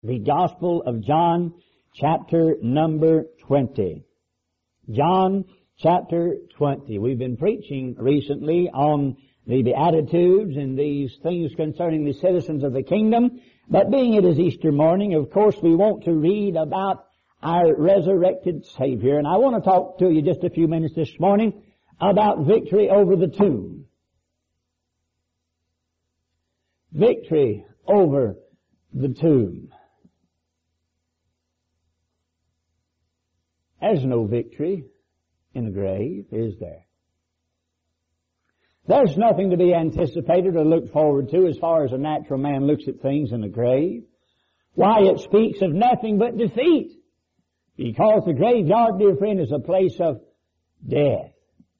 The Gospel of John, chapter number 20. John, chapter 20. We've been preaching recently on the Beatitudes and these things concerning the citizens of the kingdom. But being it is Easter morning, of course, we want to read about our resurrected Savior. And I want to talk to you just a few minutes this morning about victory over the tomb. Victory over the tomb. There's no victory in the grave, is there? There's nothing to be anticipated or looked forward to as far as a natural man looks at things in the grave. Why, it speaks of nothing but defeat. Because the graveyard, dear friend, is a place of death.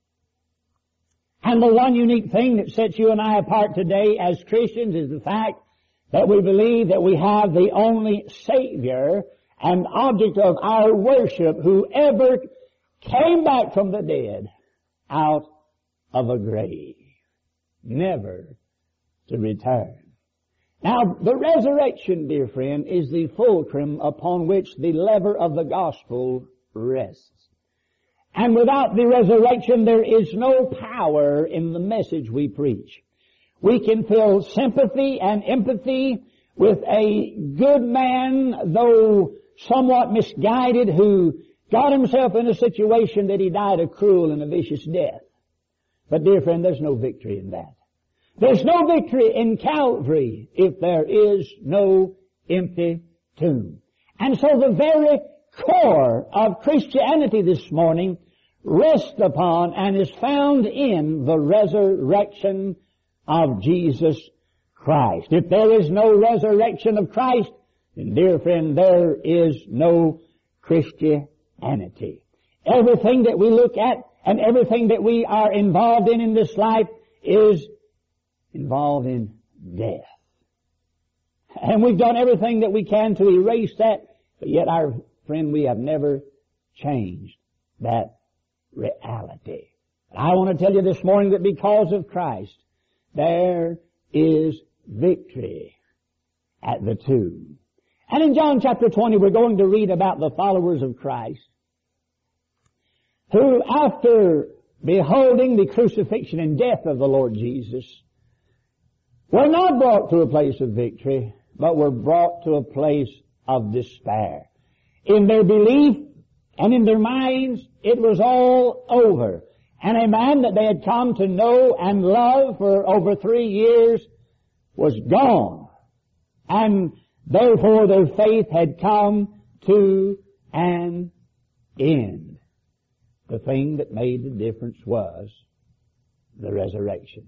And the one unique thing that sets you and I apart today as Christians is the fact that we believe that we have the only Savior and object of our worship who ever came back from the dead out of a grave, never to return. Now, the resurrection, dear friend, is the fulcrum upon which the lever of the gospel rests. And without the resurrection, there is no power in the message we preach. We can feel sympathy and empathy with a good man, though somewhat misguided, who got himself in a situation that he died a cruel and a vicious death. But dear friend, there's no victory in that. There's no victory in Calvary if there is no empty tomb. And so the very core of Christianity this morning rests upon and is found in the resurrection of Jesus Christ. If there is no resurrection of Christ, then dear friend, there is no Christianity. Everything that we look at and everything that we are involved in this life is involved in death. And we've done everything that we can to erase that, but yet, our friend, we have never changed that reality. I want to tell you this morning that because of Christ, there is victory at the tomb. And in John chapter 20, we're going to read about the followers of Christ who, after beholding the crucifixion and death of the Lord Jesus, were not brought to a place of victory, but were brought to a place of despair. In their belief and in their minds, it was all over. And a man that they had come to know and love for over 3 years was gone. And therefore their faith had come to an end. The thing that made the difference was the resurrection.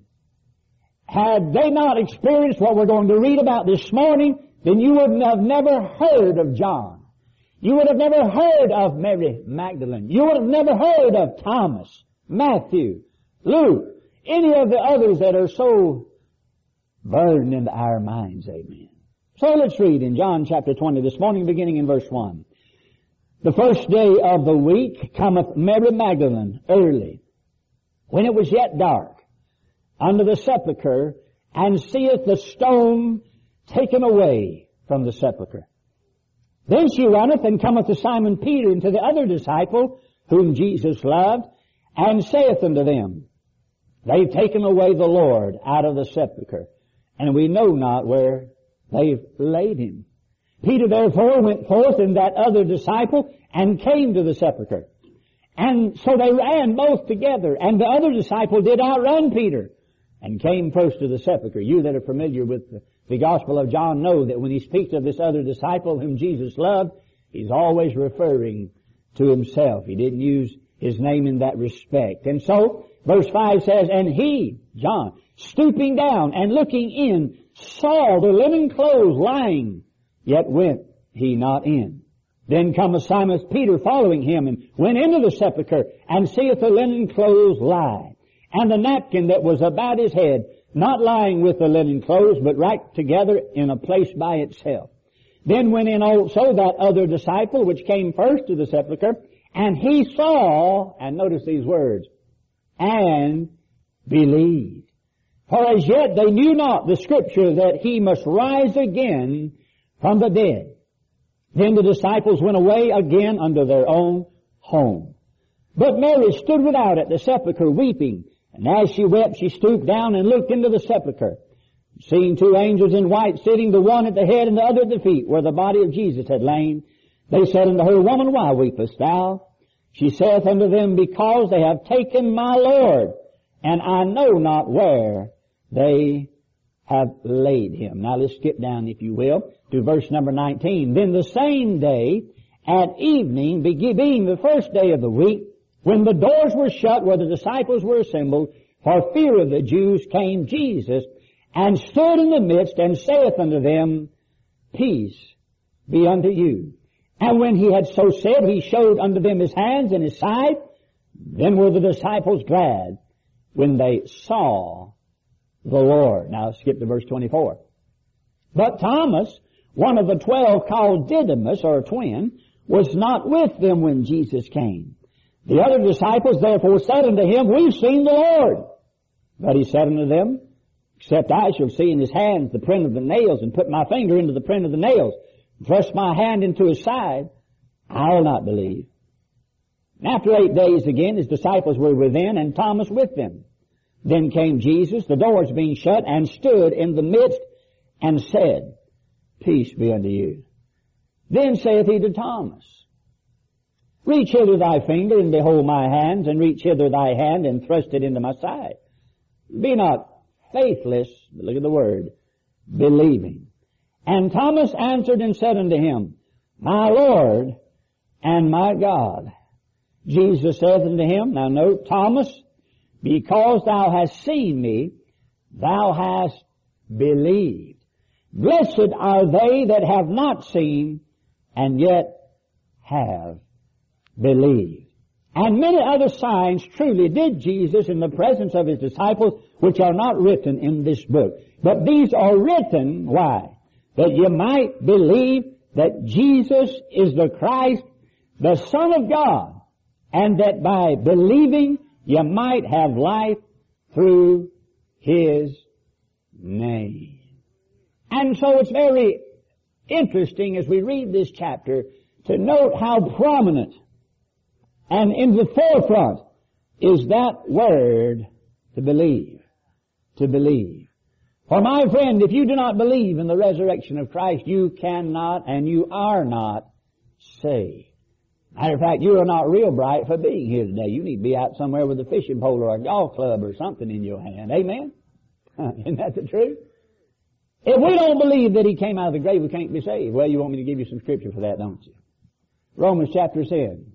Had they not experienced what we're going to read about this morning, then you would have never heard of John. You would have never heard of Mary Magdalene. You would have never heard of Thomas, Matthew, Luke, any of the others that are so burned into our minds. Amen. So let's read in John chapter 20 this morning, beginning in verse 1. The first day of the week cometh Mary Magdalene early, when it was yet dark, unto the sepulchre, and seeth the stone taken away from the sepulchre. Then she runneth and cometh to Simon Peter and to the other disciple, whom Jesus loved, and saith unto them, They've taken away the Lord out of the sepulchre, and we know not where they've laid him. Peter therefore went forth and that other disciple, and came to the sepulchre. And so they ran both together, and the other disciple did outrun Peter, and came first to the sepulchre. You that are familiar with the Gospel of John know that when he speaks of this other disciple whom Jesus loved, he's always referring to himself. He didn't use his name in that respect. And so, verse 5 says, And he, John, stooping down and looking in, saw the linen clothes lying, yet went he not in. Then cometh Simon Peter following him, and went into the sepulchre, and seeth the linen clothes lie, and the napkin that was about his head, not lying with the linen clothes, but right together in a place by itself. Then went in also that other disciple, which came first to the sepulchre, and he saw, and notice these words, and believed. For as yet they knew not the Scripture that he must rise again from the dead. Then the disciples went away again unto their own home. But Mary stood without at the sepulchre weeping. And as she wept, she stooped down and looked into the sepulchre. Seeing two angels in white sitting, the one at the head and the other at the feet, where the body of Jesus had lain, they said unto her, Woman, why weepest thou? She saith unto them, Because they have taken my Lord, and I know not where they have laid him. Now let's skip down, if you will, to verse number 19. Then the same day, at evening, being the first day of the week, when the doors were shut where the disciples were assembled, for fear of the Jews, came Jesus, and stood in the midst, and saith unto them, Peace be unto you. And when he had so said, he showed unto them his hands and his side. Then were the disciples glad when they saw the Lord. Now skip to verse 24. But Thomas, one of the 12, called Didymus, or a twin, was not with them when Jesus came. The other disciples therefore said unto him, We've seen the Lord. But he said unto them, Except I shall see in his hands the print of the nails, and put my finger into the print of the nails, and thrust my hand into his side, I'll not believe. And after 8 days again, his disciples were within, and Thomas with them. Then came Jesus, the doors being shut, and stood in the midst, and said, Peace be unto you. Then saith he to Thomas, Reach hither thy finger, and behold my hands, and reach hither thy hand, and thrust it into my side. Be not faithless, but look at the word, believing. And Thomas answered and said unto him, My Lord and my God. Jesus saith unto him, now note, Thomas, because thou hast seen me, thou hast believed. Blessed are they that have not seen, and yet have believed. And many other signs truly did Jesus in the presence of his disciples, which are not written in this book. But these are written, why? That you might believe that Jesus is the Christ, the Son of God, and that by believing you might have life through his name. And so it's very interesting as we read this chapter to note how prominent and in the forefront is that word, to believe. To believe. For my friend, if you do not believe in the resurrection of Christ, you cannot and you are not saved. Matter of fact, you are not real bright for being here today. You need to be out somewhere with a fishing pole or a golf club or something in your hand. Amen? Isn't that the truth? If we don't believe that he came out of the grave, we can't be saved. Well, you want me to give you some scripture for that, don't you? Romans chapter 10.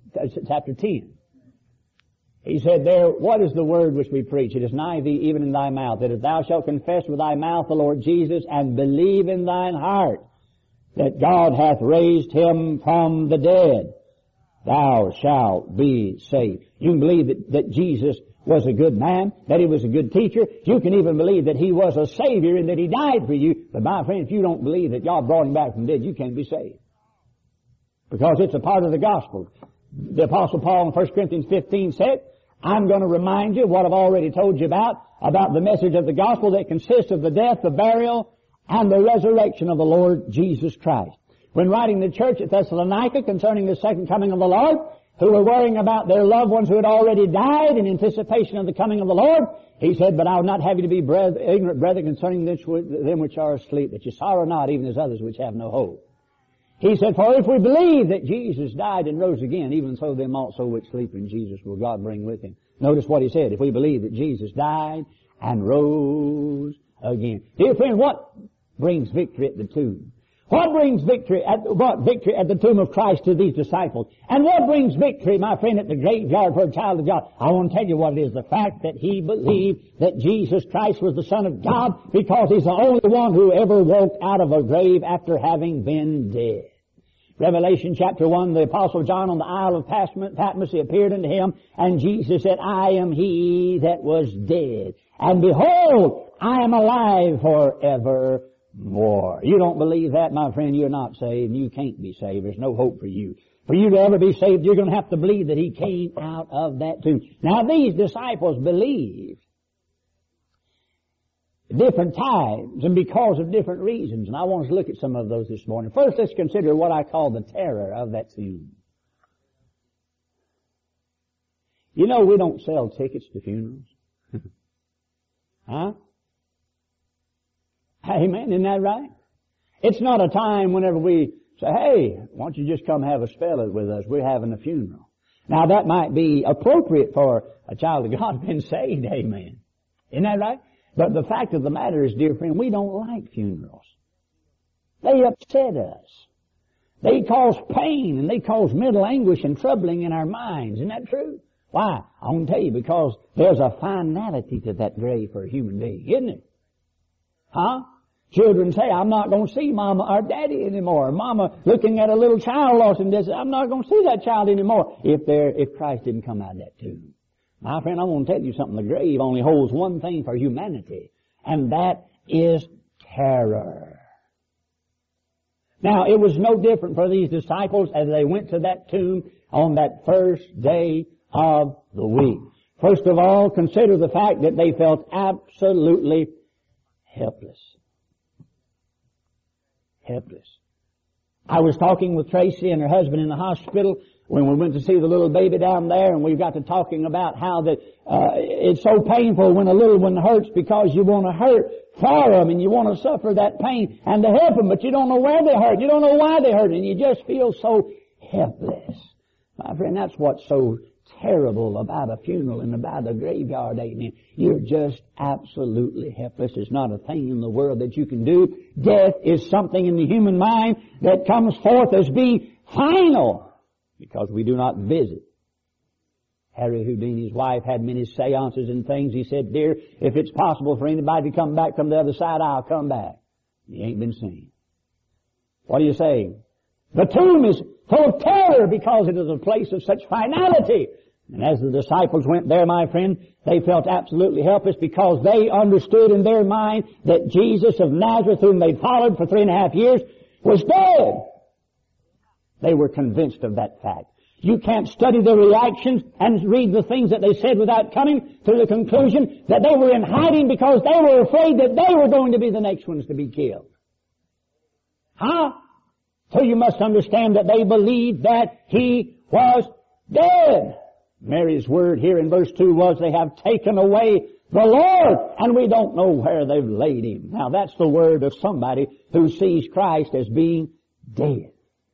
He said there, what is the word which we preach? It is nigh thee, even in thy mouth, that if thou shalt confess with thy mouth the Lord Jesus, and believe in thine heart that God hath raised him from the dead, thou shalt be saved. You can believe that Jesus was a good man, that he was a good teacher. You can even believe that he was a Savior and that he died for you. But my friend, if you don't believe that God brought him back from the dead, you can't be saved. Because it's a part of the gospel. The Apostle Paul in 1 Corinthians 15 said, I'm going to remind you of what I've already told you about the message of the gospel that consists of the death, the burial, and the resurrection of the Lord Jesus Christ. When writing the church at Thessalonica concerning the second coming of the Lord, who were worrying about their loved ones who had already died in anticipation of the coming of the Lord, he said, But I would not have you to be ignorant, brethren, concerning them which are asleep, that you sorrow not, even as others which have no hope. He said, For if we believe that Jesus died and rose again, even so them also which sleep in Jesus will God bring with him. Notice what he said, if we believe that Jesus died and rose again. Dear friend, what brings victory at the tomb? What brings victory at the tomb of Christ to these disciples? And what brings victory, my friend, at the graveyard for a child of God? I want to tell you what it is. The fact that he believed that Jesus Christ was the Son of God, because he's the only one who ever woke out of a grave after having been dead. Revelation chapter 1, the Apostle John on the Isle of Patmos, he appeared unto him, and Jesus said, I am he that was dead. And behold, I am alive forever. More. You don't believe that, my friend, you're not saved, and you can't be saved. There's no hope for you. For you to ever be saved, you're going to have to believe that he came out of that tomb. Now, these disciples believed different times and because of different reasons. And I want us to look at some of those this morning. First, let's consider what I call the terror of that tomb. You know, we don't sell tickets to funerals. Huh? Amen. Isn't that right? It's not a time whenever we say, hey, why don't you just come have a spell with us? We're having a funeral. Now, that might be appropriate for a child of God being saved. Amen. Isn't that right? But the fact of the matter is, dear friend, we don't like funerals. They upset us. They cause pain and they cause mental anguish and troubling in our minds. Isn't that true? Why? I want to tell you, because there's a finality to that grave for a human being, isn't it? Huh? Children say, I'm not going to see Mama or Daddy anymore. Mama looking at a little child lost and says, I'm not going to see that child anymore if Christ didn't come out of that tomb. My friend, I want to tell you something. The grave only holds one thing for humanity, and that is terror. Now, it was no different for these disciples as they went to that tomb on that first day of the week. First of all, consider the fact that they felt absolutely helpless. Helpless. I was talking with Tracy and her husband in the hospital when we went to see the little baby down there, and we got to talking about how that it's so painful when a little one hurts because you want to hurt for them and you want to suffer that pain and to help them, but you don't know where they hurt, you don't know why they hurt, and you just feel so helpless. My friend, that's what's so terrible about a funeral and about a graveyard, amen. You're just absolutely helpless. There's not a thing in the world that you can do. Death is something in the human mind that comes forth as being final, because we do not visit. Harry Houdini's wife had many seances and things. He said, dear, if it's possible for anybody to come back from the other side, I'll come back. He ain't been seen. What are you saying? The tomb is full of terror because it is a place of such finality. And as the disciples went there, my friend, they felt absolutely helpless because they understood in their mind that Jesus of Nazareth, whom they followed for 3.5 years, was dead. They were convinced of that fact. You can't study their reactions and read the things that they said without coming to the conclusion that they were in hiding because they were afraid that they were going to be the next ones to be killed. Huh? So you must understand that they believed that He was dead. Mary's word here in verse 2 was, they have taken away the Lord, and we don't know where they've laid Him. Now that's the word of somebody who sees Christ as being dead.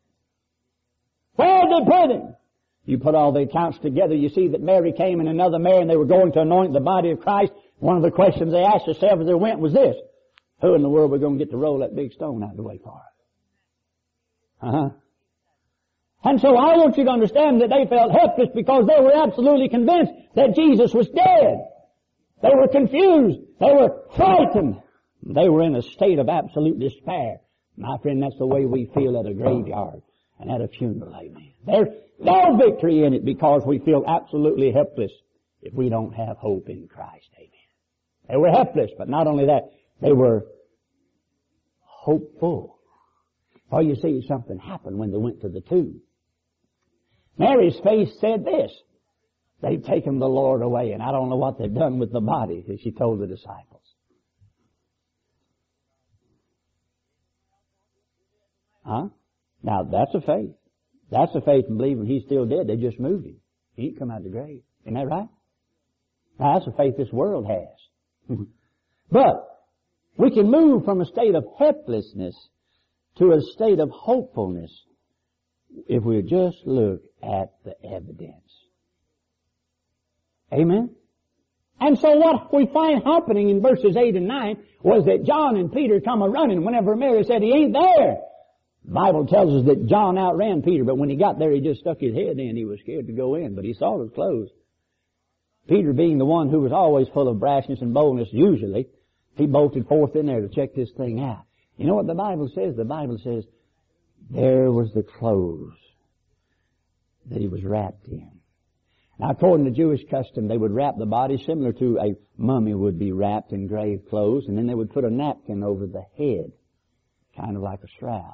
Where did they put Him? You put all the accounts together, you see that Mary came and another Mary, and they were going to anoint the body of Christ. One of the questions they asked themselves as they went was this: who in the world are we going to get to roll that big stone out of the way for us? And so I want you to understand that they felt helpless because they were absolutely convinced that Jesus was dead. They were confused. They were frightened. They were in a state of absolute despair. My friend, that's the way we feel at a graveyard and at a funeral, amen. There's no victory in it because we feel absolutely helpless if we don't have hope in Christ, amen. They were helpless, but not only that, they were hopeful. Oh, you see, something happened when they went to the tomb. Mary's face said this: they've taken the Lord away, and I don't know what they've done with the body, as she told the disciples. Huh? Now, that's a faith. That's a faith in believing He's still dead. They just moved Him. He ain't come out of the grave. Isn't that right? Now, that's a faith this world has. But we can move from a state of helplessness to a state of hopefulness if we just look at the evidence. Amen? And so what we find happening in verses 8 and 9 was that John and Peter come a-running whenever Mary said He ain't there. The Bible tells us that John outran Peter, but when he got there he just stuck his head in. He was scared to go in, but he saw it was closed. Peter, being the one who was always full of brashness and boldness usually, he bolted forth in there to check this thing out. You know what the Bible says? The Bible says there was the clothes that He was wrapped in. Now, according to Jewish custom, they would wrap the body similar to a mummy would be wrapped in grave clothes, and then they would put a napkin over the head, kind of like a shroud.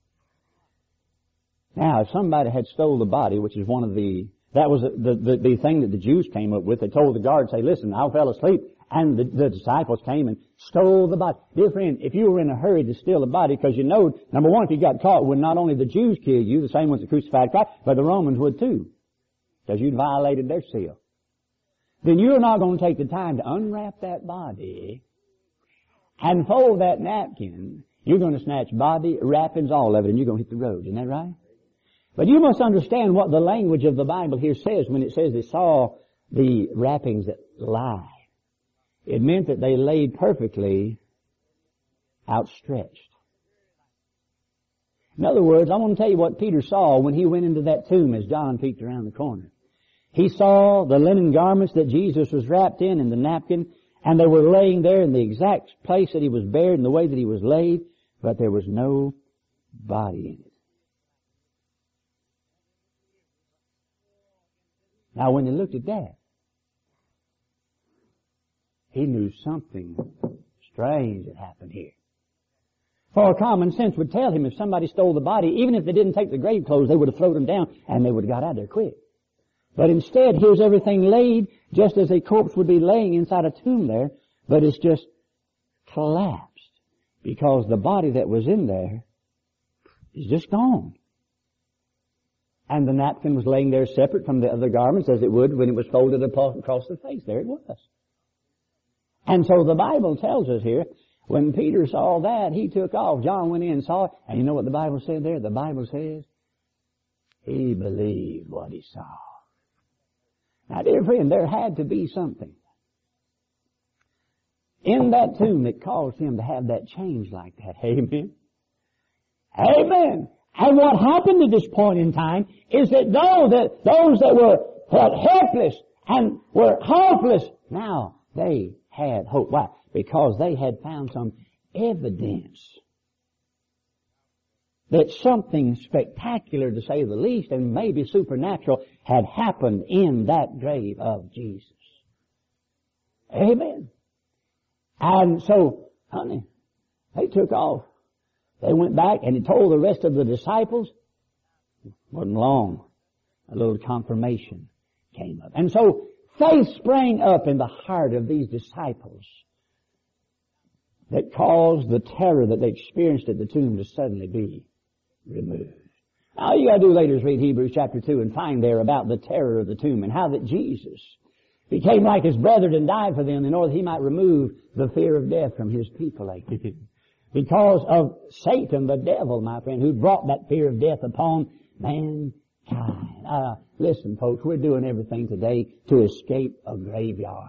Now, if somebody had stole the body, which is one of the, that was the thing that the Jews came up with. They told the guards, say, listen, I fell asleep, And the disciples came and stole the body. Dear friend, if you were in a hurry to steal the body, because you know, number one, if you got caught, would not only the Jews kill you, the same ones that crucified Christ, but the Romans would too. Because you'd violated their seal. Then you're not going to take the time to unwrap that body and fold that napkin. You're going to snatch body, wrappings, all of it, and you're going to hit the road. Isn't that right? But you must understand what the language of the Bible here says when it says they saw the wrappings that lie. It meant that they laid perfectly outstretched. In other words, I want to tell you what Peter saw when he went into that tomb as John peeked around the corner. He saw the linen garments that Jesus was wrapped in and the napkin, and they were laying there in the exact place that he was buried and the way that he was laid, but there was no body in it. Now when he looked at that, he knew something strange had happened here. For common sense would tell him if somebody stole the body, even if they didn't take the grave clothes, they would have thrown them down and they would have got out of there quick. But instead, here's everything laid just as a corpse would be laying inside a tomb there, but it's just collapsed because the body that was in there is just gone. And the napkin was laying there separate from the other garments as it would when it was folded across the face. There it was. And so the Bible tells us here, when Peter saw that, he took off. John went in and saw it. And you know what the Bible said there? The Bible says, he believed what he saw. Now, dear friend, there had to be something in that tomb that caused him to have that change like that. Amen? Amen. And what happened at this point in time is that those that were helpless and were hopeless, now they had hope. Why? Because they had found some evidence that something spectacular, to say the least, and maybe supernatural, had happened in that grave of Jesus. Amen. And so, honey, they took off. They went back and he told the rest of the disciples. It wasn't long. A little confirmation came up. And so faith sprang up in the heart of these disciples that caused the terror that they experienced at the tomb to suddenly be removed. All you got to do later is read Hebrews chapter 2 and find there about the terror of the tomb and how that Jesus became like his brethren and died for them in order that he might remove the fear of death from his people. Because of Satan, the devil, my friend, who brought that fear of death upon mankind. Listen, folks, we're doing everything today to escape a graveyard.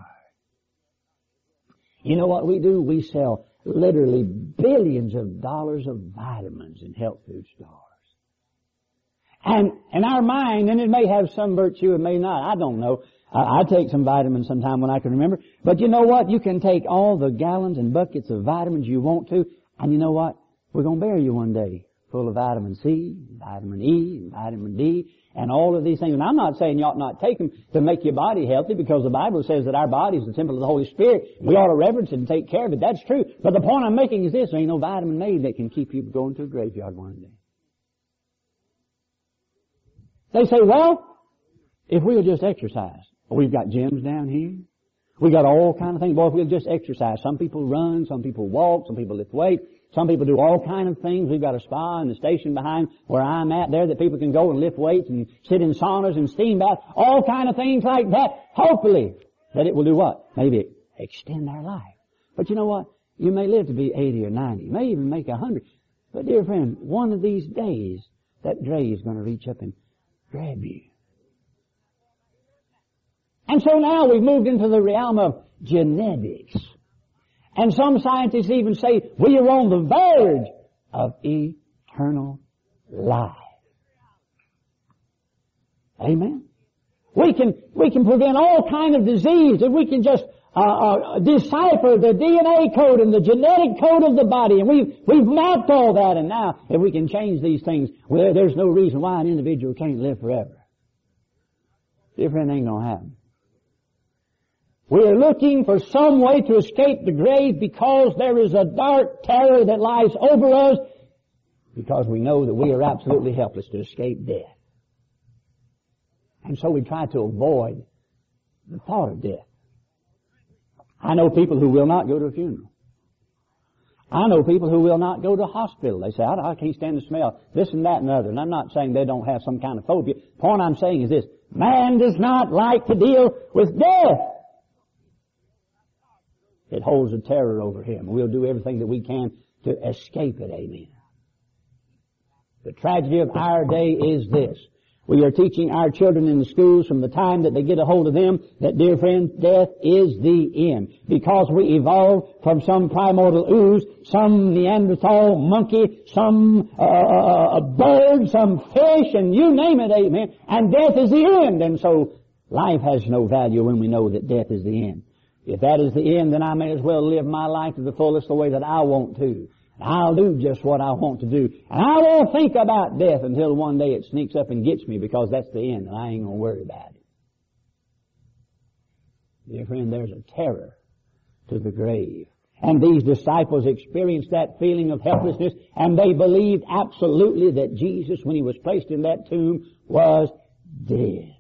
You know what we do? We sell literally billions of dollars of vitamins in health food stores. And in our mind, and it may have some virtue, it may not, I don't know. I take some vitamins sometime when I can remember. But you know what? You can take all the gallons and buckets of vitamins you want to, and you know what? We're going to bury you one day full of vitamin C, vitamin E, and vitamin D, and all of these things. And I'm not saying you ought not take them to make your body healthy, because the Bible says that our body is the temple of the Holy Spirit. We ought to reverence it and take care of it. That's true. But the point I'm making is this: there ain't no vitamin made that can keep you from going to a graveyard one day. They say, well, if we'll just exercise. We've got gyms down here. We got all kind of things. Boy, if we'll just exercise. Some people run, some people walk, some people lift weights, some people do all kind of things. We've got a spa in the station behind where I'm at there that people can go and lift weights and sit in saunas and steam baths, all kind of things like that. Hopefully that it will do what? Maybe extend our life. But you know what? You may live to be 80 or 90. You may even make 100. But dear friend, one of these days that grave is going to reach up and grab you. And so now we've moved into the realm of genetics. And some scientists even say we are on the verge of eternal life. Amen? We can prevent all kind of disease if we can just decipher the DNA code and the genetic code of the body. And we've mapped all that. And now if we can change these things, well, there's no reason why an individual can't live forever. Different ain't going to happen. We're looking for some way to escape the grave because there is a dark terror that lies over us, because we know that we are absolutely helpless to escape death. And so we try to avoid the thought of death. I know people who will not go to a funeral. I know people who will not go to a hospital. They say, I can't stand the smell, this and that and the other. And I'm not saying they don't have some kind of phobia. The point I'm saying is this: man does not like to deal with death. It holds a terror over him. We'll do everything that we can to escape it. Amen. The tragedy of our day is this: we are teaching our children in the schools from the time that they get a hold of them that, dear friends, death is the end. Because we evolved from some primordial ooze, some Neanderthal monkey, some bird, some fish, and you name it, amen. And death is the end. And so life has no value when we know that death is the end. If that is the end, then I may as well live my life to the fullest the way that I want to. I'll do just what I want to do. And I won't think about death until one day it sneaks up and gets me, because that's the end, and I ain't going to worry about it. Dear friend, there's a terror to the grave. And these disciples experienced that feeling of helplessness, and they believed absolutely that Jesus, when He was placed in that tomb, was dead.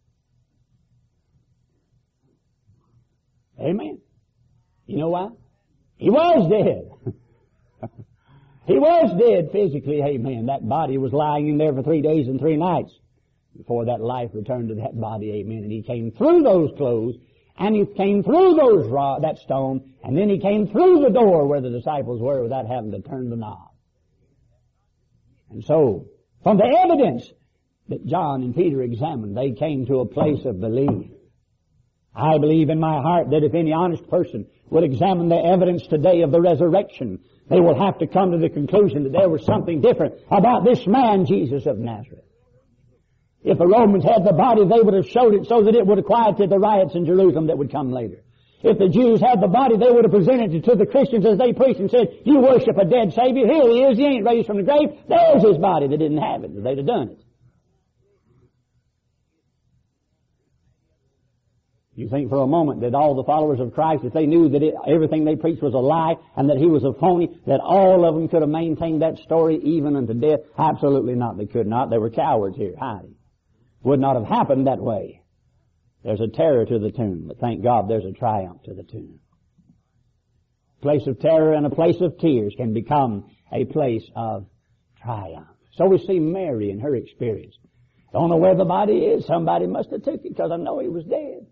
Amen. You know why? He was dead. He was dead physically, amen. That body was lying in there for 3 days and 3 nights before that life returned to that body, amen. And He came through those clothes, and He came through that stone, and then He came through the door where the disciples were without having to turn the knob. And so, from the evidence that John and Peter examined, they came to a place of belief. I believe in my heart that if any honest person would examine the evidence today of the resurrection, they will have to come to the conclusion that there was something different about this man, Jesus of Nazareth. If the Romans had the body, they would have showed it so that it would have quieted the riots in Jerusalem that would come later. If the Jews had the body, they would have presented it to the Christians as they preached and said, you worship a dead Savior. Here He is. He ain't raised from the grave. There's His body. They didn't have it. They'd have done it. You think for a moment that all the followers of Christ, if they knew that everything they preached was a lie and that He was a phony, that all of them could have maintained that story even unto death? Absolutely not. They could not. They were cowards here, hiding. Would not have happened that way. There's a terror to the tomb, but thank God there's a triumph to the tomb. A place of terror and a place of tears can become a place of triumph. So we see Mary in her experience. Don't know where the body is. Somebody must have took it, because I know He was dead.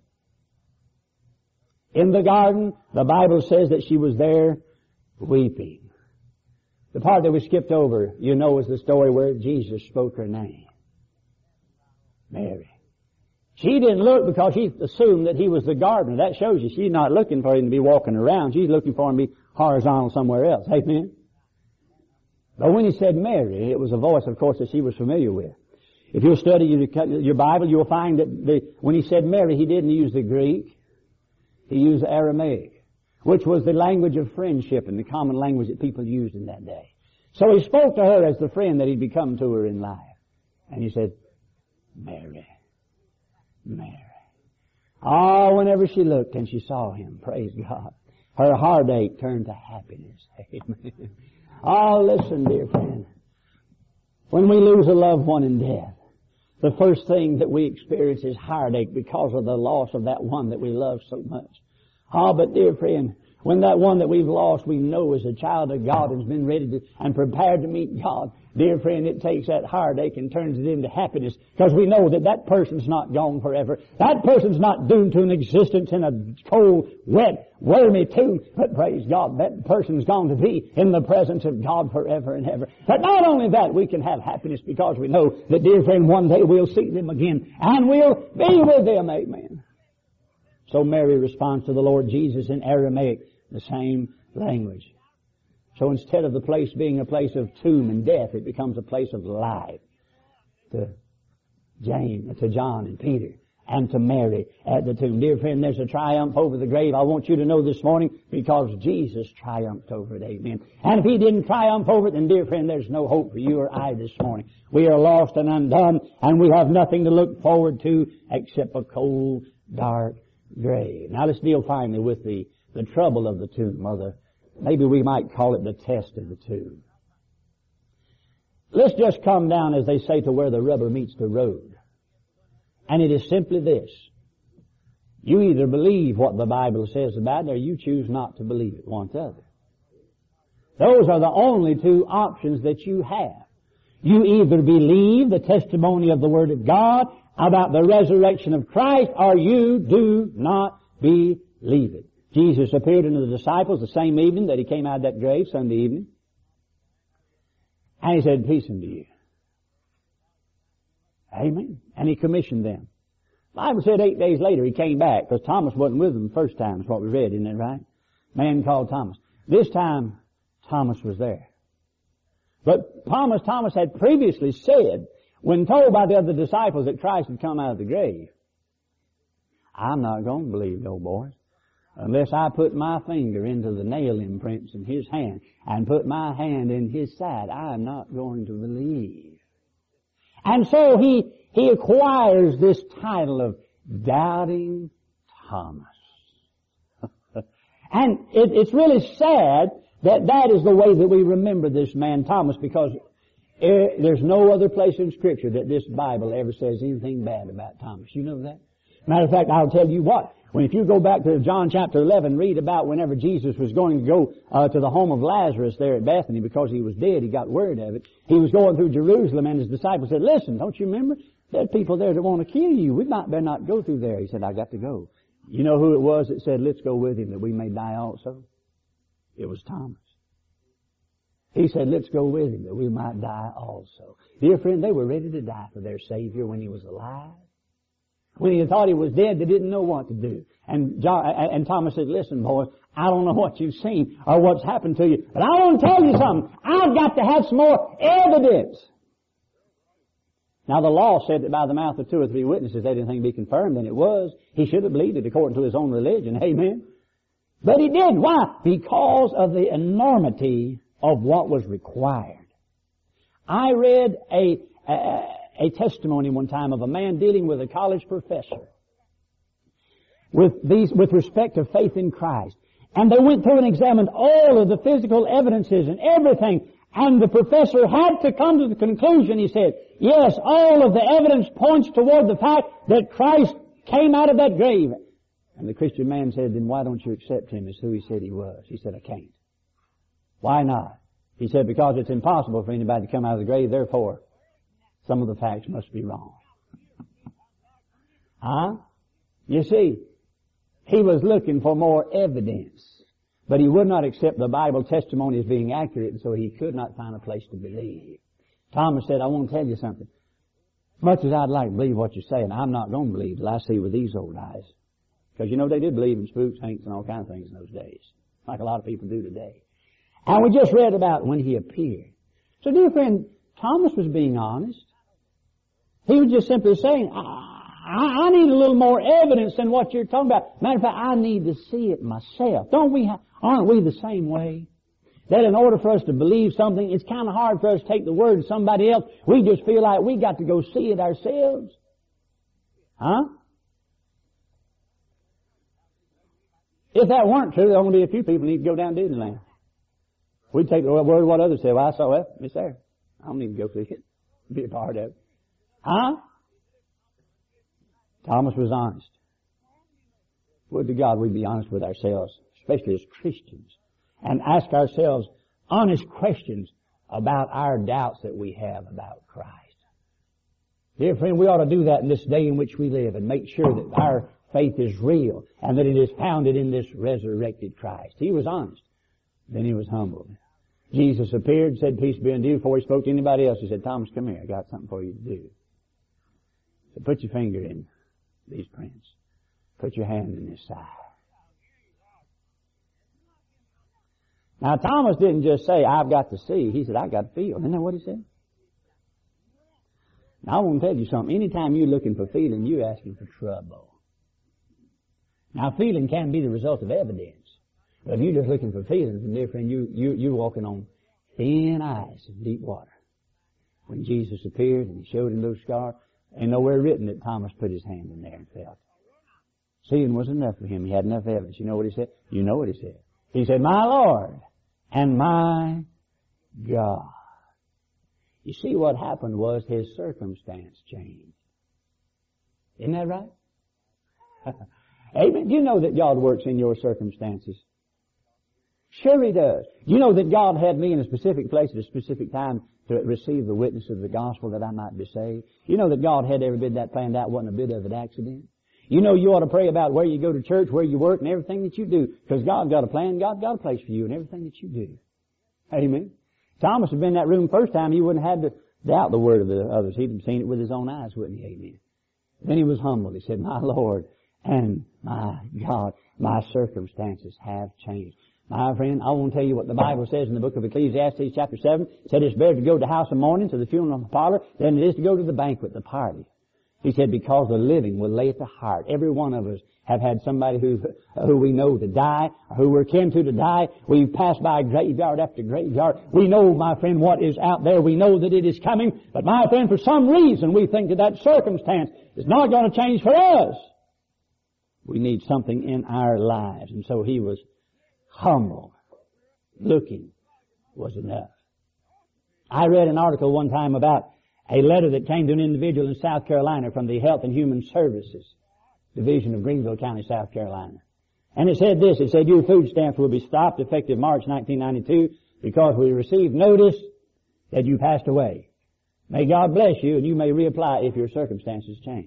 In the garden, the Bible says that she was there weeping. The part that we skipped over, you know, is the story where Jesus spoke her name. Mary. She didn't look because she assumed that He was the gardener. That shows you she's not looking for Him to be walking around. She's looking for Him to be horizontal somewhere else. Amen? But when He said Mary, it was a voice, of course, that she was familiar with. If you'll study your Bible, you'll find that when He said Mary, He didn't use the Greek. He used Aramaic, which was the language of friendship and the common language that people used in that day. So He spoke to her as the friend that He'd become to her in life. And He said, Mary, Mary. Oh, whenever she looked and she saw Him, praise God, her heartache turned to happiness. Amen. Oh, listen, dear friend. When we lose a loved one in death, the first thing that we experience is heartache because of the loss of that one that we love so much. Ah, but dear friend, when that one that we've lost we know is a child of God and has been ready to and prepared to meet God, dear friend, it takes that heartache and turns it into happiness, because we know that that person's not gone forever. That person's not doomed to an existence in a cold, wet, wormy tomb. But praise God, that person's going to be in the presence of God forever and ever. But not only that, we can have happiness because we know that, dear friend, one day we'll see them again and we'll be with them. Amen. So Mary responds to the Lord Jesus in Aramaic, the same language. So instead of the place being a place of tomb and death, it becomes a place of life. To John and Peter, and to Mary at the tomb. Dear friend, there's a triumph over the grave. I want you to know this morning, because Jesus triumphed over it. Amen. And if He didn't triumph over it, then dear friend, there's no hope for you or I this morning. We are lost and undone, and we have nothing to look forward to except a cold, dark grave. Now let's deal finally with the trouble of the tomb, or maybe we might call it the test of the tomb. Let's just come down, as they say, to where the rubber meets the road. And it is simply this. You either believe what the Bible says about it or you choose not to believe it, one or the other. Those are the only two options that you have. You either believe the testimony of the Word of God about the resurrection of Christ or you do not believe it. Jesus appeared unto the disciples the same evening that He came out of that grave, Sunday evening. And He said, peace unto you. Amen. And He commissioned them. The Bible said 8 days later He came back because Thomas wasn't with them the first time. That's what we read, isn't that right? Man called Thomas. This time, Thomas was there. But Thomas had previously said, when told by the other disciples that Christ had come out of the grave, I'm not going to believe, no boys, unless I put my finger into the nail imprints in His hand and put my hand in His side. I'm not going to believe. And so he acquires this title of Doubting Thomas. And it's really sad that is the way that we remember this man Thomas, because there's no other place in Scripture that this Bible ever says anything bad about Thomas. You know that? Matter of fact, I'll tell you what. If you go back to John chapter 11, read about whenever Jesus was going to go to the home of Lazarus there at Bethany because he was dead. He got word of it. He was going through Jerusalem and His disciples said, listen, don't you remember? There are people there that want to kill you. We better not go through there. He said, I got to go. You know who it was that said, let's go with Him that we may die also? It was Thomas. He said, let's go with Him that we might die also. Dear friend, they were ready to die for their Savior when He was alive. When He thought He was dead, they didn't know what to do. And Thomas said, listen, boys, I don't know what you've seen or what's happened to you, but I want to tell you something. I've got to have some more evidence. Now, the law said that by the mouth of 2 or 3 witnesses, let anything be confirmed, and it was. He should have believed it according to his own religion. Amen. But he did. Why? Because of the enormity of what was required. I read a testimony one time of a man dealing with a college professor with respect to faith in Christ. And they went through and examined all of the physical evidences and everything. And the professor had to come to the conclusion, he said, yes, all of the evidence points toward the fact that Christ came out of that grave. And the Christian man said, then why don't you accept Him as who He said He was? He said, I can't. Why not? He said, because it's impossible for anybody to come out of the grave, therefore some of the facts must be wrong. Huh? You see, he was looking for more evidence, but he would not accept the Bible testimony as being accurate, and so he could not find a place to believe. Thomas said, I want to tell you something. Much as I'd like to believe what you're saying, I'm not going to believe till I see with these old eyes. Because you know they did believe in spooks, saints, and all kinds of things in those days, like a lot of people do today. And we just read about when He appeared. So, dear friend, Thomas was being honest. He was just simply saying, I need a little more evidence than what you're talking about. Matter of fact, I need to see it myself. Aren't we the same way? That in order for us to believe something, it's kind of hard for us to take the word of somebody else. We just feel like we got to go see it ourselves. Huh? If that weren't true, there only be a few people need to go down to Disneyland. We'd take the word of what others say. Well, I saw it. It's there. I don't need to go see it. Be a part of it. Huh? Thomas was honest. Would to God we'd be honest with ourselves, especially as Christians, and ask ourselves honest questions about our doubts that we have about Christ. Dear friend, we ought to do that in this day in which we live and make sure that our faith is real and that it is founded in this resurrected Christ. He was honest. Then He was humbled. Jesus appeared, said, peace be unto you. Before He spoke to anybody else, He said, Thomas, come here. I got something for you to do. So put your finger in these prints. Put your hand in this side. Now, Thomas didn't just say, I've got to see. He said, I've got to feel. Isn't that what he said? Now, I want to tell you something. Anytime you're looking for feeling, you're asking for trouble. Now, feeling can be the result of evidence. But if you're just looking for feelings, dear friend, you're walking on thin ice in deep water. When Jesus appeared and He showed him those scars, ain't nowhere written that Thomas put his hand in there and felt it. Seeing was enough for him. He had enough evidence. You know what he said? You know what he said. He said, my Lord and my God. You see, what happened was his circumstance changed. Isn't that right? Amen. Do you know that God works in your circumstances? Sure He does. You know that God had me in a specific place at a specific time to receive the witness of the gospel that I might be saved. You know that God had every bit of that planned out, wasn't a bit of an accident. You know you ought to pray about where you go to church, where you work, and everything that you do, because God's got a plan, God's got a place for you in everything that you do. Amen. Thomas had been in that room first time, he wouldn't have had to doubt the word of the others. He'd have seen it with his own eyes, wouldn't he? Amen. Then he was humbled. He said, my Lord and my God, my circumstances have changed. My friend, I want to tell you what the Bible says in the book of Ecclesiastes chapter 7. It said it's better to go to the house of mourning, to the funeral parlor, than it is to go to the banquet, the party. He said, because the living will lay at the heart. Every one of us have had somebody who we know to die, or who we're kin to die. We've passed by graveyard after graveyard. We know, my friend, what is out there. We know that it is coming. But my friend, for some reason, we think that that circumstance is not going to change for us. We need something in our lives. And so he was humble. Looking was enough. I read an article one time about a letter that came to an individual in South Carolina from the Health and Human Services Division of Greenville County, South Carolina. And it said this, it said, your food stamps will be stopped effective March 1992 because we received notice that you passed away. May God bless you, and you may reapply if your circumstances change.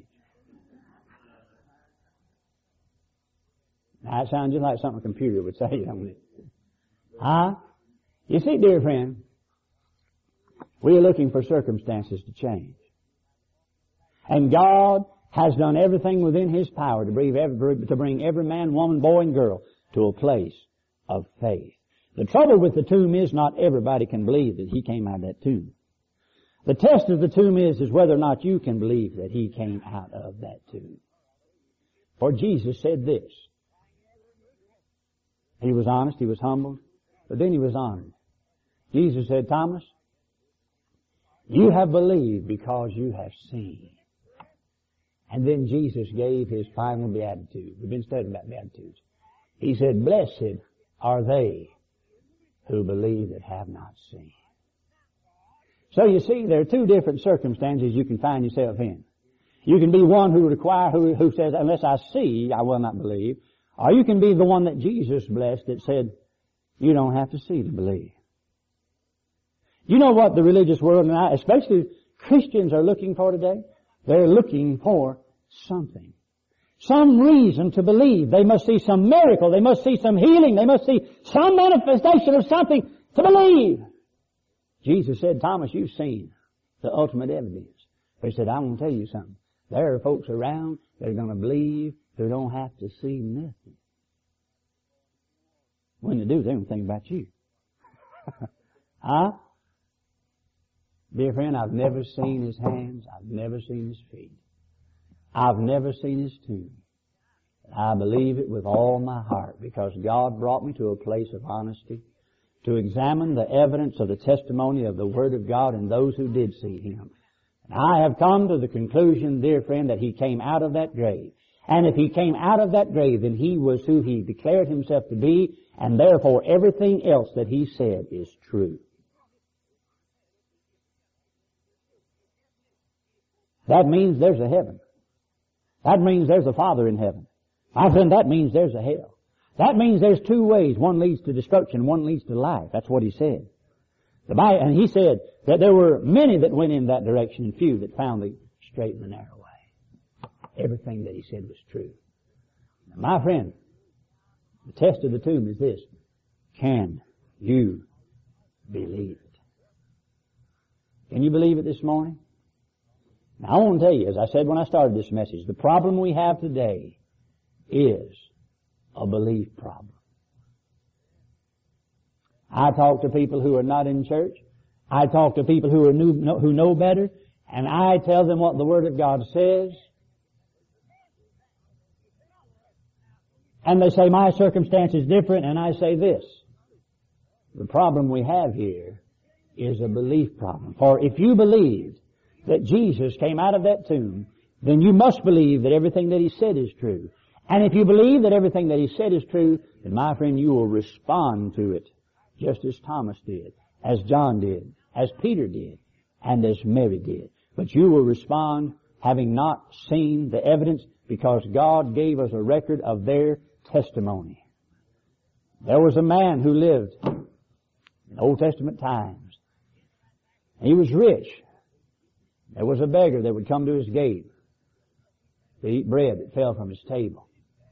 Now, it sounds just like something a computer would say, don't it? Huh? You see, dear friend, we are looking for circumstances to change. And God has done everything within His power to bring every man, woman, boy, and girl to a place of faith. The trouble with the tomb is not everybody can believe that He came out of that tomb. The test of the tomb is whether or not you can believe that He came out of that tomb. For Jesus said this. He was honest, He was humbled, but then He was honored. Jesus said, Thomas, you have believed because you have seen. And then Jesus gave His final beatitude. We've been studying about beatitudes. He said, blessed are they who believe that have not seen. So you see, there are two different circumstances you can find yourself in. You can be one who says, unless I see, I will not believe. Or you can be the one that Jesus blessed that said, you don't have to see to believe. You know what the religious world, and especially Christians, are looking for today? They're looking for something. Some reason to believe. They must see some miracle. They must see some healing. They must see some manifestation of something to believe. Jesus said, Thomas, you've seen the ultimate evidence. But He said, I want to tell you something. There are folks around that are going to believe who don't have to see nothing. When they do, they don't think about you. Huh? Dear friend, I've never seen His hands. I've never seen His feet. I've never seen His tomb. I believe it with all my heart because God brought me to a place of honesty to examine the evidence of the testimony of the Word of God and those who did see Him. And I have come to the conclusion, dear friend, that He came out of that grave. And if He came out of that grave, then He was who He declared Himself to be, and therefore everything else that He said is true. That means there's a heaven. That means there's a Father in heaven. My friend, that means there's a hell. That means there's two ways. One leads to destruction, one leads to life. That's what He said. And He said that there were many that went in that direction and few that found the straight and the narrow way. Everything that He said was true. Now, my friend, the test of the tomb is this. Can you believe it? Can you believe it this morning? Now, I want to tell you, as I said when I started this message, the problem we have today is a belief problem. I talk to people who are not in church. I talk to people who know better, and I tell them what the Word of God says. And they say, my circumstance is different, and I say this. The problem we have here is a belief problem. For if you believed that Jesus came out of that tomb, then you must believe that everything that He said is true. And if you believe that everything that He said is true, then my friend, you will respond to it just as Thomas did, as John did, as Peter did, and as Mary did. But you will respond having not seen the evidence, because God gave us a record of their testimony. There was a man who lived in Old Testament times. He was rich. There was a beggar that would come to his gate to eat bread that fell from his table.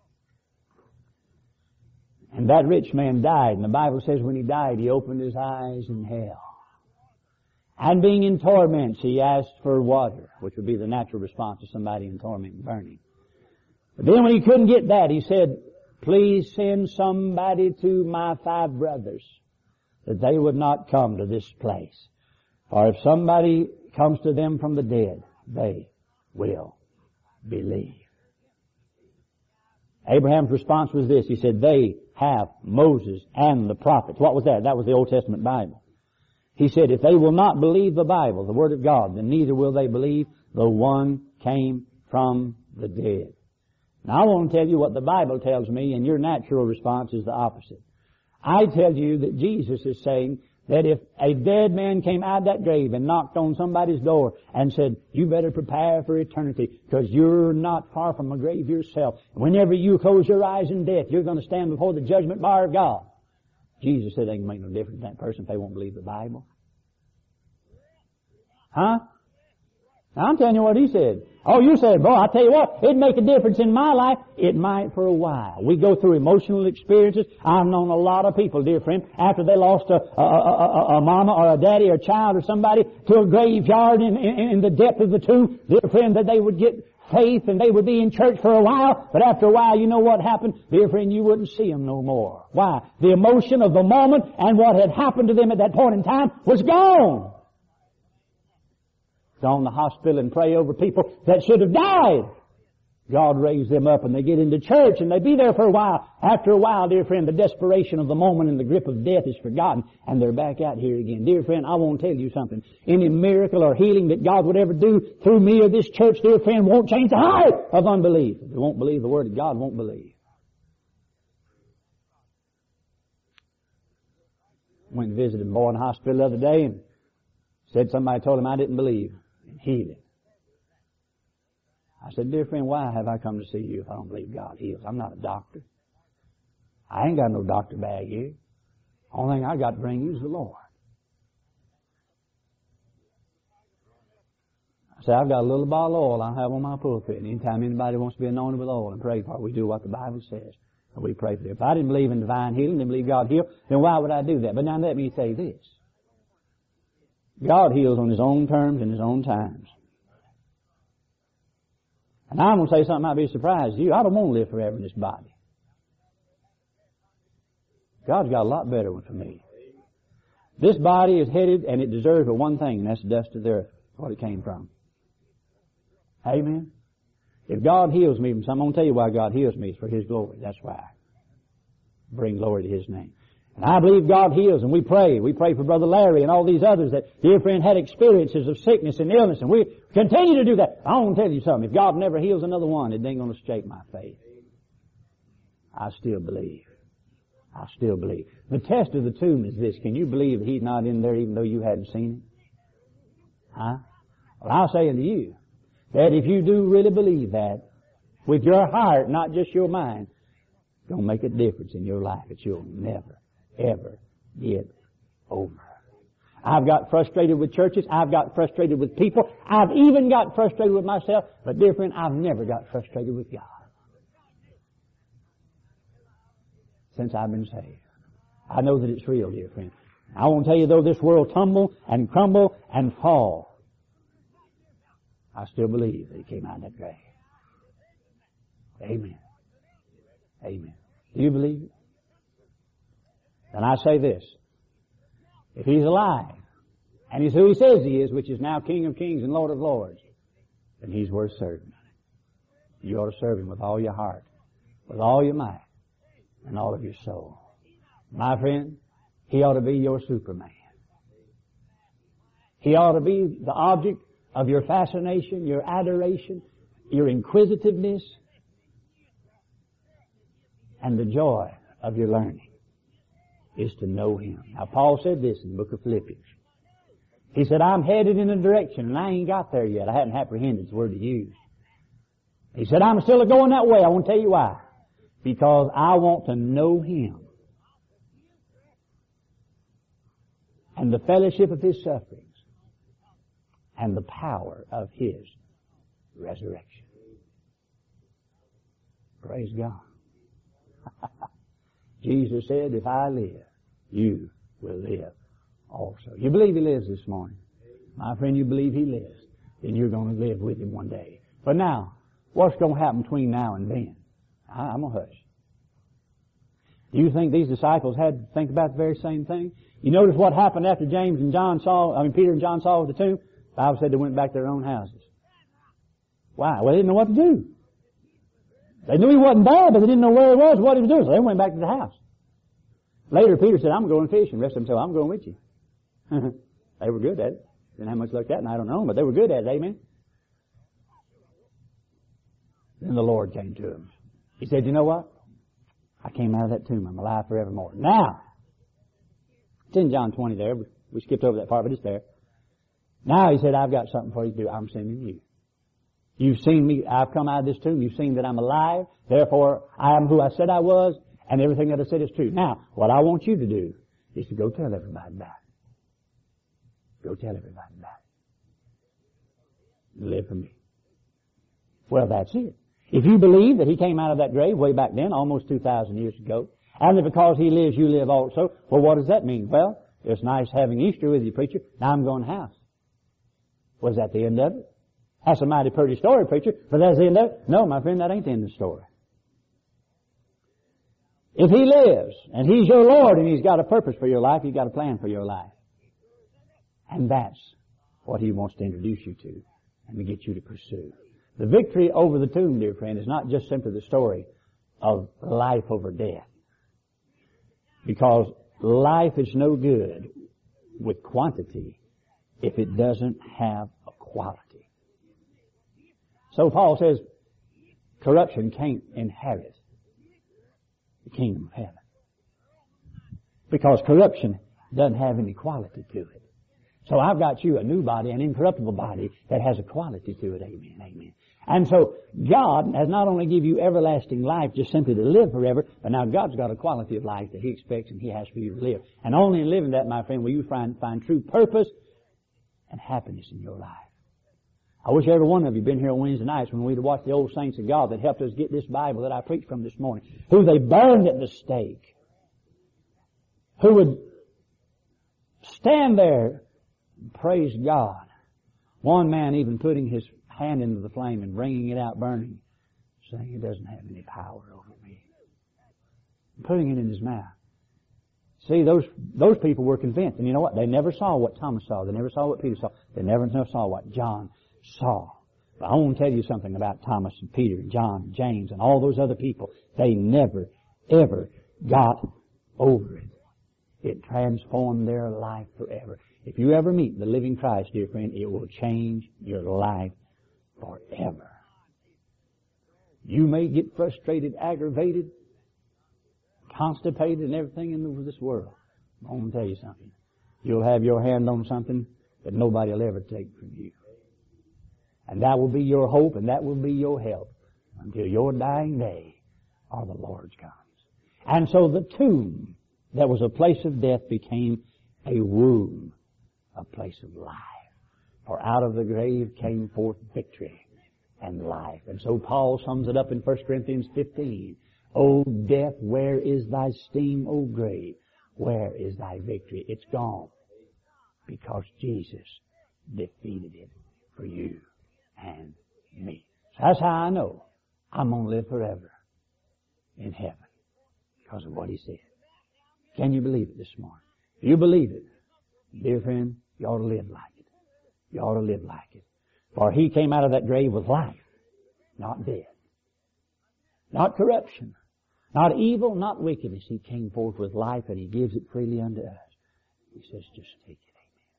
And that rich man died, and the Bible says when he died, he opened his eyes in hell. And being in torments, he asked for water, which would be the natural response of somebody in torment and burning. But then when he couldn't get that, he said, please send somebody to my 5 brothers that they would not come to this place. For if somebody comes to them from the dead, they will believe. Abraham's response was this. He said, they have Moses and the prophets. What was that? That was the Old Testament Bible. He said, if they will not believe the Bible, the Word of God, then neither will they believe the one came from the dead. Now I want to tell you what the Bible tells me, and your natural response is the opposite. I tell you that Jesus is saying that if a dead man came out of that grave and knocked on somebody's door and said, you better prepare for eternity because you're not far from a grave yourself. Whenever you close your eyes in death, you're going to stand before the judgment bar of God. Jesus said they can make no difference to that person if they won't believe the Bible. Huh? Now I'm telling you what he said. Oh, you said, boy, I tell you what, it'd make a difference in my life. It might for a while. We go through emotional experiences. I've known a lot of people, dear friend, after they lost a mama or a daddy or a child or somebody to a graveyard in the depth of the tomb, dear friend, that they would get faith and they would be in church for a while, but after a while, you know what happened? Dear friend, you wouldn't see them no more. Why? The emotion of the moment and what had happened to them at that point in time was gone. Go in the hospital and pray over people that should have died. God raised them up and they get into church and they be there for a while. After a while, dear friend, the desperation of the moment and the grip of death is forgotten and they're back out here again. Dear friend, I want to tell you something. Any miracle or healing that God would ever do through me or this church, dear friend, won't change the heart of unbelief. If they won't believe the Word of God, won't believe. Went and visited a boy in the hospital the other day and said somebody told him I didn't believe in healing. I said, dear friend, why have I come to see you if I don't believe God heals? I'm not a doctor. I ain't got no doctor bag here. Only thing I got to bring you is the Lord. I said, I've got a little bottle of oil I have on my pulpit. And anytime anybody wants to be anointed with oil and pray for it, we do what the Bible says. And we pray for them. If I didn't believe in divine healing, didn't believe God healed, then why would I do that? But now let me say this. God heals on His own terms and His own times. And I'm going to say something might be a surprise to you. I don't want to live forever in this body. God's got a lot better one for me. This body is headed and it deserves but one thing, and that's the dust of the earth. That's what it came from. Amen? If God heals me, I'm going to tell you why God heals me. It's for His glory. That's why. Bring glory to His name. And I believe God heals, and we pray. We pray for Brother Larry and all these others that, dear friend, had experiences of sickness and illness, and we continue to do that. I want to tell you something. If God never heals another one, it ain't going to shake my faith. I still believe. I still believe. The test of the tomb is this. Can you believe that He's not in there even though you hadn't seen Him? Huh? Well, I'll say unto you that if you do really believe that, with your heart, not just your mind, it's going to make a difference in your life that you'll never ever get over. I've got frustrated with churches. I've got frustrated with people. I've even got frustrated with myself. But dear friend, I've never got frustrated with God. Since I've been saved. I know that it's real, dear friend. I want to tell you, though this world tumble and crumble and fall, I still believe that He came out of that grave. Amen. Amen. Do you believe it? And I say this, if He's alive, and He's who He says He is, which is now King of Kings and Lord of Lords, then He's worth serving. You ought to serve Him with all your heart, with all your might, and all of your soul. My friend, He ought to be your Superman. He ought to be the object of your fascination, your adoration, your inquisitiveness, and the joy of your learning is to know Him. Now, Paul said this in the book of Philippians. He said, I'm headed in a direction, and I ain't got there yet. I hadn't apprehended the word to use. He said, I'm still going that way. I want to tell you why. Because I want to know Him. And the fellowship of His sufferings. And the power of His resurrection. Praise God. Jesus said, if I live, you will live also. You believe He lives this morning? My friend, you believe He lives, then you're going to live with Him one day. But now, what's going to happen between now and then? I'm going to hush. Do you think these disciples had to think about the very same thing? You notice what happened after Peter and John saw the tomb? The Bible said they went back to their own houses. Why? Well, they didn't know what to do. They knew He wasn't there, but they didn't know where He was, what He was doing, so they went back to the house. Later, Peter said, I'm going fishing. The rest of them said, I'm going with you. They were good at it. Didn't have much luck at that, and I don't know, but they were good at it, amen? Then the Lord came to him. He said, you know what? I came out of that tomb. I'm alive forevermore. Now, it's in John 20 there. We skipped over that part, but it's there. Now, He said, I've got something for you to do. I'm sending you. You've seen me. I've come out of this tomb. You've seen that I'm alive. Therefore, I am who I said I was, and everything that I said is true. Now, what I want you to do is to go tell everybody about it. Go tell everybody about it. Live for me. Well, that's it. If you believe that He came out of that grave way back then, almost 2,000 years ago, and that because He lives, you live also, well, what does that mean? Well, it's nice having Easter with you, preacher. Now I'm going to house. Was that the end of it? That's a mighty pretty story, preacher, but that's the end of it? No, my friend, that ain't the end of the story. If He lives, and He's your Lord, and He's got a purpose for your life, He's got a plan for your life. And that's what He wants to introduce you to and to get you to pursue. The victory over the tomb, dear friend, is not just simply the story of life over death. Because life is no good with quantity if it doesn't have a quality. So Paul says, corruption can't inherit the kingdom of heaven. Because corruption doesn't have any quality to it. So I've got you a new body, an incorruptible body that has a quality to it. Amen, amen. And so God has not only give you everlasting life just simply to live forever, but now God's got a quality of life that He expects and He has for you to live. And only in living that, my friend, will you find true purpose and happiness in your life. I wish every one of you had been here on Wednesday nights when we'd watched the old saints of God that helped us get this Bible that I preached from this morning, who they burned at the stake, who would stand there and praise God. One man even putting his hand into the flame and bringing it out burning, saying it doesn't have any power over me. Putting it in his mouth. See, those people were convinced. And you know what? They never saw what Thomas saw. They never saw what Peter saw. They never saw what John saw. But I want to tell you something about Thomas and Peter and John and James and all those other people. They never, ever got over it. It transformed their life forever. If you ever meet the living Christ, dear friend, it will change your life forever. You may get frustrated, aggravated, constipated, and everything in this world. I'm going to tell you something. You'll have your hand on something that nobody will ever take from you. And that will be your hope and that will be your help until your dying day or the Lord's comes. And so the tomb that was a place of death became a womb, a place of life. For out of the grave came forth victory and life. And so Paul sums it up in 1 Corinthians 15. O death, where is thy sting? O grave, where is thy victory? It's gone because Jesus defeated it for you and me. So that's how I know I'm going to live forever in heaven because of what He said. Can you believe it this morning? If you believe it, dear friend, you ought to live like it. You ought to live like it. For He came out of that grave with life, not death, not corruption, not evil, not wickedness. He came forth with life and He gives it freely unto us. He says, just take it.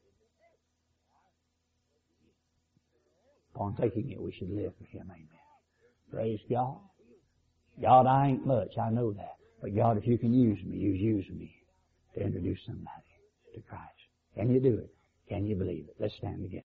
Amen. Upon taking it, we should live for Him. Amen. Praise God. God, I ain't much. I know that. But God, if You can use me, You use me to introduce somebody to Christ. Can you do it? Can you believe it? Let's stand together.